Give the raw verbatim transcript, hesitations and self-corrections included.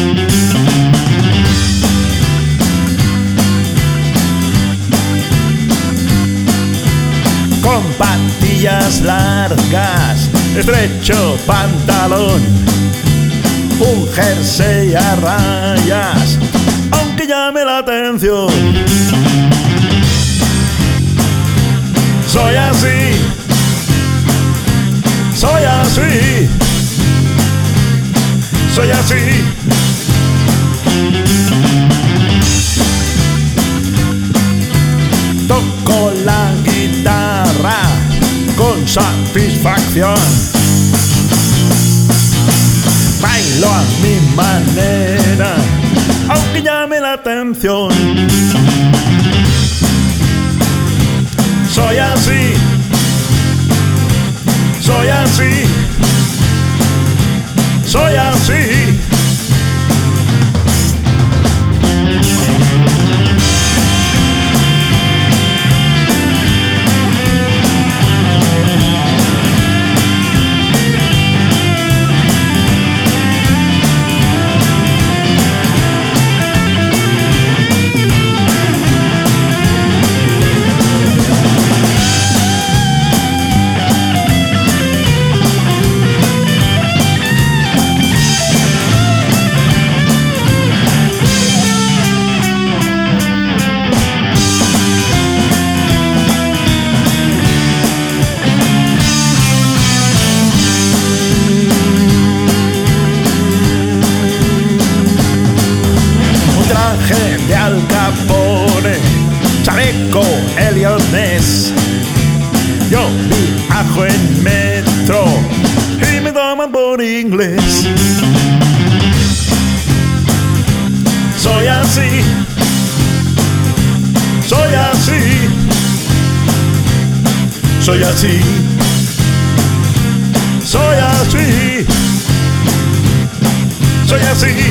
Con patillas largas, estrecho pantalón, un jersey a rayas, aunque llame la atención. Soy así, soy así, soy así. Toco la guitarra con satisfacción, bailo a mi manera, aunque llame la atención. Soy así, soy así, soy así. De Al Capone, chaleco Elliot Ness. Yo viajo en metro y me toman por inglés. Soy así, soy así, soy así, soy así, soy así.